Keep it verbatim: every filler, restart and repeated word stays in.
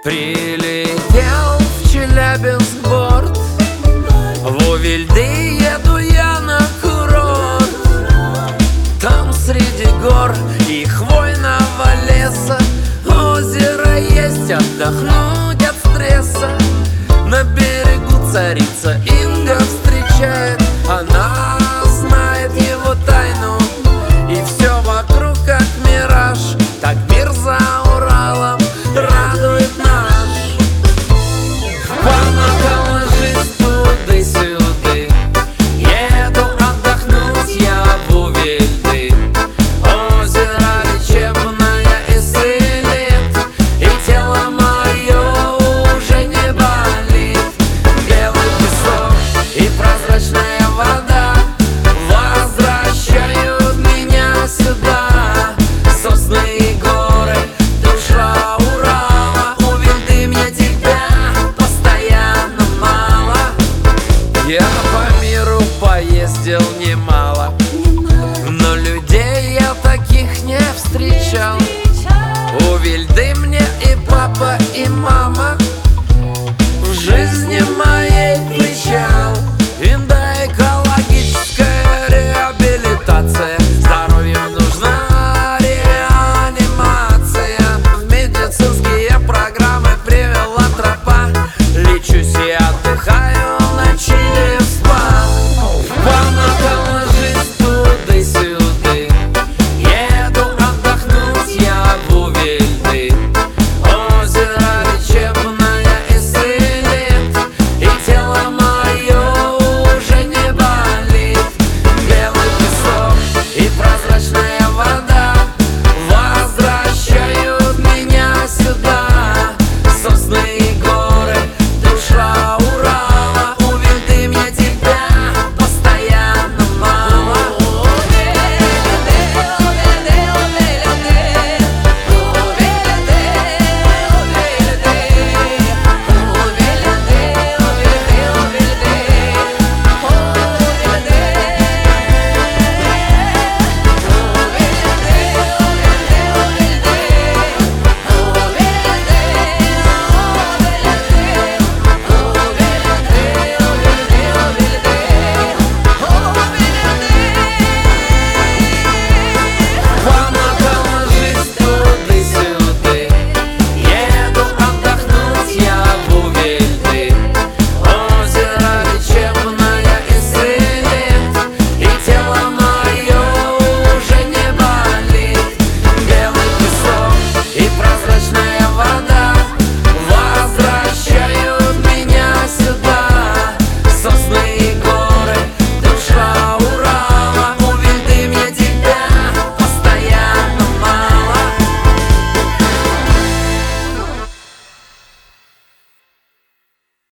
Прилетел в Челябинск борт, в Увильды еду я на курорт. Там среди гор и хвойного леса озеро есть, отдохнуть от стресса. На берегу царица Инга встречает, она знает его тайну, и все вокруг как мираж. Так мир за Уралом радует наш. Помогал ложись туды-сюды, еду отдохнуть я в Увильды. Озеро лечебное исцелит, и тело мое уже не болит. Белый песок и прозрачная вода возвращают меня сюда. Сосны и горы, душа Урала, Увильды, мне тебя постоянно мало. Я по миру поездил немало, но людей я таких не встречал. Увильды мне и папа, и мама.